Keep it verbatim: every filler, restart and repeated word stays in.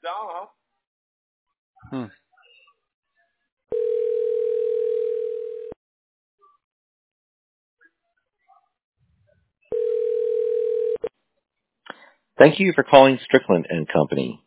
Hmm. Thank you for calling Strickland and Company.